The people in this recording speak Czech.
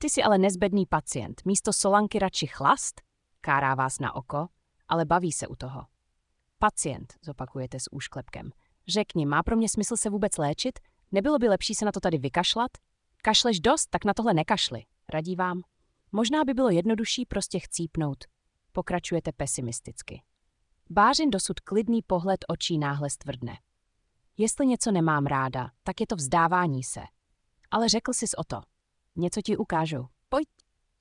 Ty jsi ale nezbedný pacient. Místo solanky radši chlast? Kárá vás na oko, ale baví se u toho. Pacient, zopakujete s úšklepkem. Řekni, má pro mě smysl se vůbec léčit? Nebylo by lepší se na to tady vykašlat? Kašleš dost, tak na tohle nekašli. Radí vám? Možná by bylo jednodušší prostě chcípnout. Pokračujete pesimisticky. Bářin dosud klidný pohled očí náhle stvrdne. Jestli něco nemám ráda, tak je to vzdávání se. Ale řekl sis o to. Něco ti ukážu.